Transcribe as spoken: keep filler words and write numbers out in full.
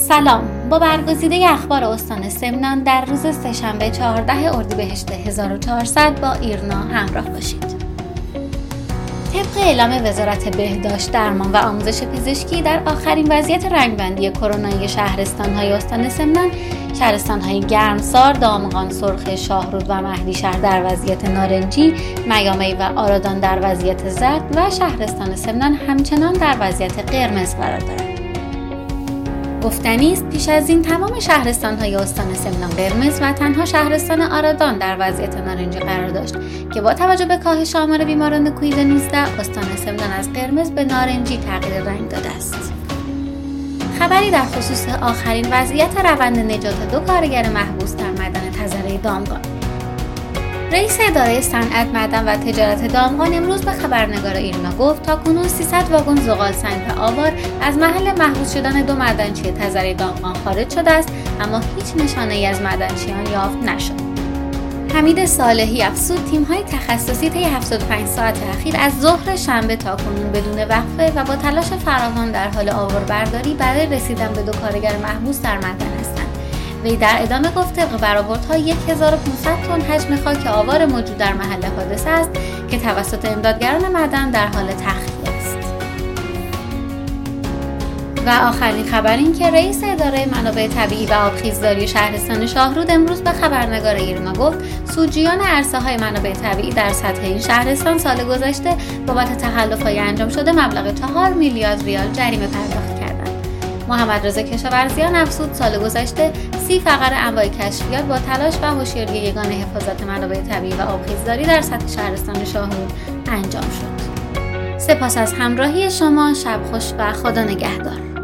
سلام، با برگزیده اخبار استان سمنان در روز سه‌شنبه چهاردهم اردیبهشت هزار و چهارصد با ایرنا همراه باشید. طبق اعلام وزارت بهداشت، درمان و آموزش پزشکی در آخرین وضعیت رنگبندی کرونایی شهرستان‌های استان سمنان، شهرستان‌های گرمسار، دامغان، سرخ، شاهرود و مهدیشهر در وضعیت نارنجی، میامی و آرادان در وضعیت زرد و شهرستان سمنان همچنان در وضعیت قرمز قرار دارد. گفتنی است پیش از این تمام شهرستان‌های استان سمنان قرمز و تنها شهرستان آرادان در وضعیت نارنجی قرار داشت که با توجه به کاهش آمار بیماران کووید نوزده استان سمنان از قرمز به نارنجی تغییر رنگ داده است. خبری در خصوص آخرین وضعیت روند نجات دو کارگر محبوس در معدن تذره دامغان. رئیس اداره صنعت، معدن و تجارت دامغان امروز به خبرنگار ایرنا گفت تاکنون سیصد واگن زغال سنگ و آوار از محل محبوس شدن دو معدنچی تذره دامغان خارج شده است، اما هیچ نشانه‌ای از معدنچیان یافت نشد. حمید صالحی افزود تیم‌های تخصصی طی هفتاد و پنج ساعت اخیر از ظهر شنبه تاکنون بدون وقفه و با تلاش فراوان در حال آواربرداری برای رسیدن به دو کارگر محبوس در معدن هستند. وی در ادامه گفت طبق برآوردها یک هزار و پانصد تن حجم خاک آوار موجود در محل حادثه است که توسط امدادگران معدن در حال تخلیه است. و آخرین خبر این که رئیس اداره منابع طبیعی و آبخیزداری شهرستان شاهرود امروز به خبرنگار ایرنا گفت سودجویان عرصه‌های منابع طبیعی در سطح این شهرستان سال گذشته بابت تخلف‌های انجام شده مبلغ چهار میلیارد ریال جریمه پرداخت کردند. محمد رضا کشاورزیان افزود سال گذشته سی فقر انواع کشفیات با تلاش و هوشیاری یگان حفاظت منابع طبیعی و آبخیزداری در سطح شهرستان شاهرود انجام شد. سپاس از همراهی شما، شب خوش و خدا نگهدار.